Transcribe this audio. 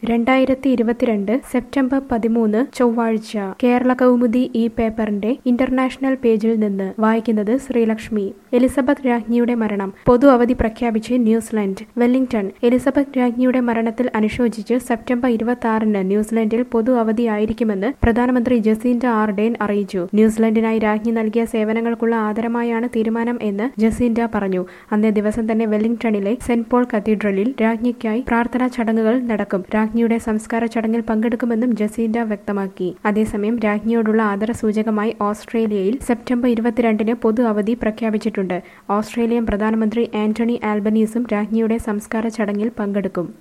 2022 September 13 ചൊവ്വാഴ്ച കേരള കൗമുദി ഈ പേപ്പറിന്റെ ഇന്റർനാഷണൽ പേജിൽ നിന്ന് വായിക്കുന്നത് ശ്രീലക്ഷ്മി. എലിസബത്ത് രാജ്ഞിയുടെ മരണം, പൊതു അവധി പ്രഖ്യാപിച്ച് ന്യൂസിലൻഡ്. വെല്ലിംഗ്ടൺ. എലിസബത്ത് രാജ്ഞിയുടെ മരണത്തിൽ അനുശോചിച്ച് സെപ്റ്റംബർ 26-ന് ന്യൂസിലൻഡിൽ പൊതു അവധിയായിരിക്കുമെന്ന് പ്രധാനമന്ത്രി ജസീന്റ ആർഡേൺ അറിയിച്ചു. ന്യൂസിലൻഡിനായി രാജ്ഞി നൽകിയ സേവനങ്ങൾക്കുള്ള ആദരമായാണ് തീരുമാനം എന്ന് ജസീന്റ പറഞ്ഞു. അന്നേ ദിവസം തന്നെ വെല്ലിംഗ്ടണിലെ സെന്റ് പോൾ കത്തീഡ്രലിൽ രാജ്ഞിക്കായി പ്രാർത്ഥനാ ചടങ്ങുകൾ നടക്കും. രാജ്ഞിയുടെ സംസ്കാര ചടങ്ങിൽ പങ്കെടുക്കുമെന്നും ജസീന്റ വ്യക്തമാക്കി. അതേസമയം രാജ്ഞിയോടുള്ള ആദരസൂചകമായി ഓസ്ട്രേലിയയിൽ സെപ്റ്റംബർ 22-ന് പൊതു അവധി പ്രഖ്യാപിച്ചിട്ടുണ്ട്. ഓസ്ട്രേലിയൻ പ്രധാനമന്ത്രി ആന്റണി ആൽബനീസും രാജ്ഞിയുടെ സംസ്കാര ചടങ്ങിൽ പങ്കെടുക്കും.